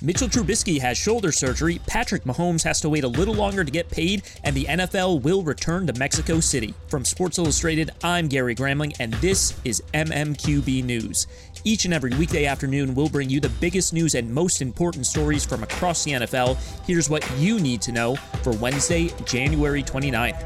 Mitchell Trubisky has shoulder surgery, Patrick Mahomes has to wait a little longer to get paid, and the NFL will return to Mexico City. From Sports Illustrated, I'm Gary Gramling, and this is MMQB News. Each and every weekday afternoon, we'll bring you the biggest news and most important stories from across the NFL. Here's what you need to know for Wednesday, January 29th.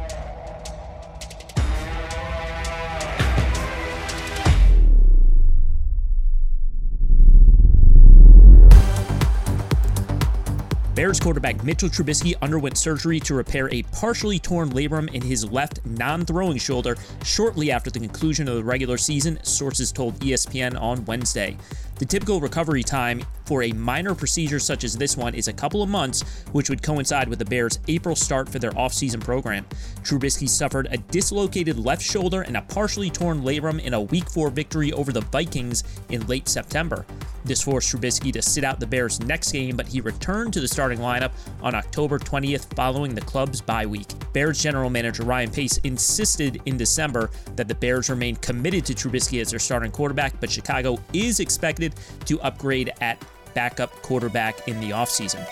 Bears quarterback Mitchell Trubisky underwent surgery to repair a partially torn labrum in his left non-throwing shoulder shortly after the conclusion of the regular season, sources told ESPN on Wednesday. The typical recovery time for a minor procedure such as this one is a couple of months, which would coincide with the Bears' April start for their offseason program. Trubisky suffered a dislocated left shoulder and a partially torn labrum in a Week 4 victory over the Vikings in late September. This forced Trubisky to sit out the Bears' next game, but he returned to the starting lineup on October 20th following the club's bye week. Bears general manager Ryan Pace insisted in December that the Bears remain committed to Trubisky as their starting quarterback, but Chicago is expected to upgrade at backup quarterback in the offseason.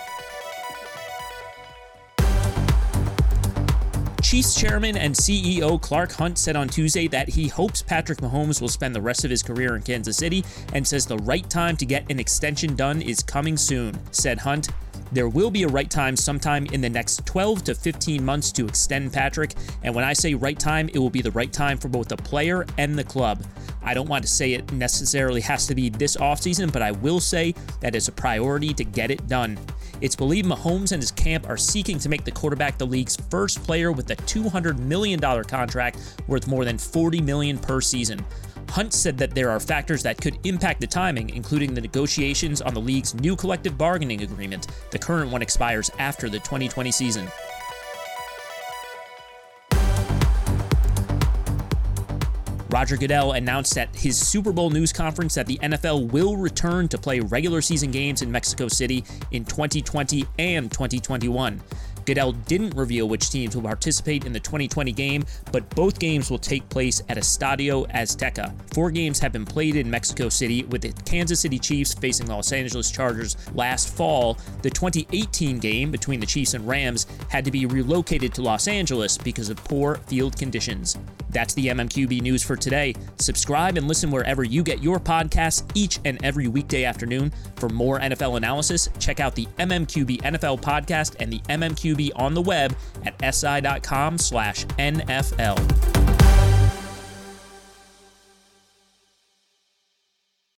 Chiefs chairman and CEO Clark Hunt said on Tuesday that he hopes Patrick Mahomes will spend the rest of his career in Kansas City and says the right time to get an extension done is coming soon. Said Hunt, "There will be a right time sometime in the next 12 to 15 months to extend Patrick, and when I say right time, it will be the right time for both the player and the club. I don't want to say it necessarily has to be this offseason, but I will say that it's a priority to get it done." It's believed Mahomes and his camp are seeking to make the quarterback the league's first player with a $200 million contract worth more than $40 million per season. Hunt said that there are factors that could impact the timing, including the negotiations on the league's new collective bargaining agreement. The current one expires after the 2020 season. Roger Goodell announced at his Super Bowl news conference that the NFL will return to play regular season games in Mexico City in 2020 and 2021. Goodell didn't reveal which teams will participate in the 2020 game, but both games will take place at Estadio Azteca. 4 games have been played in Mexico City, with the Kansas City Chiefs facing Los Angeles Chargers last fall. The 2018 game between the Chiefs and Rams had to be relocated to Los Angeles because of poor field conditions. That's the MMQB news for today. Subscribe and listen wherever you get your podcasts each and every weekday afternoon. For more NFL analysis, check out the MMQB NFL podcast and the MMQB on the web at si.com/NFL.